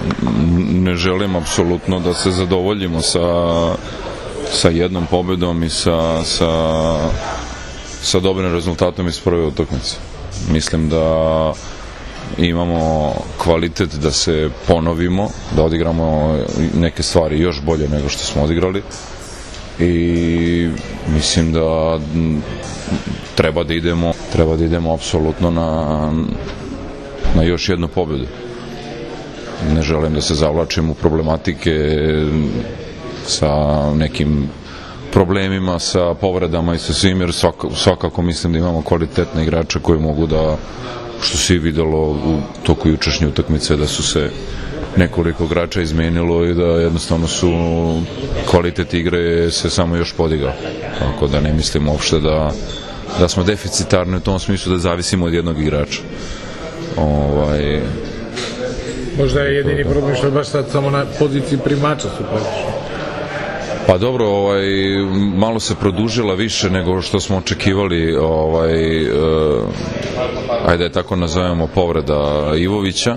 ne želim apsolutno da se zadovoljimo sa jednom pobedom i sa dobrim rezultatom iz prve utakmice. Mislim da imamo kvalitet da se ponovimo, da odigramo neke stvari još bolje nego što smo odigrali i mislim da treba da idemo apsolutno na još jednu pobedu. Ne želim da se zavlačim u problematike sa nekim problemima, sa povredama i sa svim, jer svakako mislim da imamo kvalitetne igrače koji mogu da, što se videlo u toku jučerašnje utakmice, da su se nekoliko igrača izmenilo i da jednostavno su kvalitet igre se samo još podigao. Tako da ne mislim uopšte da smo deficitarni u tom smislu da zavisimo od jednog igrača. Možda je jedini problem što je baš sad samo na poziciji primača su praktično. Pa dobro, malo se produžila više nego što smo očekivali, ajde je tako nazovemo, povreda Ivovića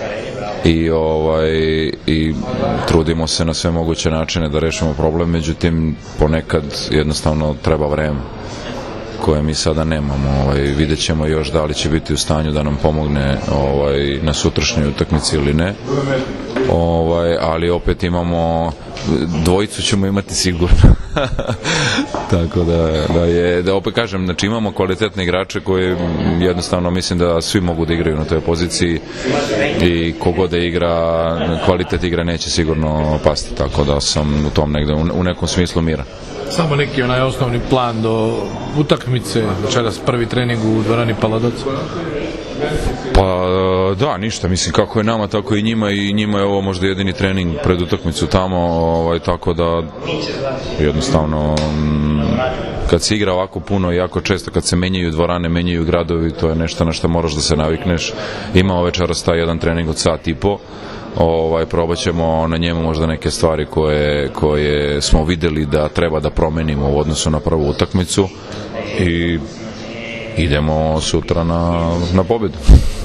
i trudimo se na sve moguće načine da rešimo problem, međutim ponekad jednostavno treba vreme koje mi sada nemamo. Vidjet ćemo još da li će biti u stanju da nam pomogne na sutrašnjoj utakmici ili ne, ali opet imamo dvojicu ćemo imati sigurno. Tako da opet kažem, znači imamo kvalitetne igrače koji jednostavno mislim da svi mogu da igraju na toj poziciji i kogod da igra, kvalitet igre neće sigurno pasti, tako da sam u tom negde u nekom smislu miran. Samo neki onaj osnovni plan do utakmice, večeras prvi trening u dvorani Paladoc. Pa da, ništa, mislim kako je nama tako i njima je ovo možda jedini trening pred utakmicu tamo, tako da jednostavno kad se igra ovako puno i jako često, kad se menjaju dvorane, menjaju gradovi, to je nešto na što moraš da se navikneš. Imamo večeras taj jedan trening od sat i po, probat ćemo na njemu možda neke stvari koje smo videli da treba da promenimo u odnosu na prvu utakmicu i idemo sutra na pobedu.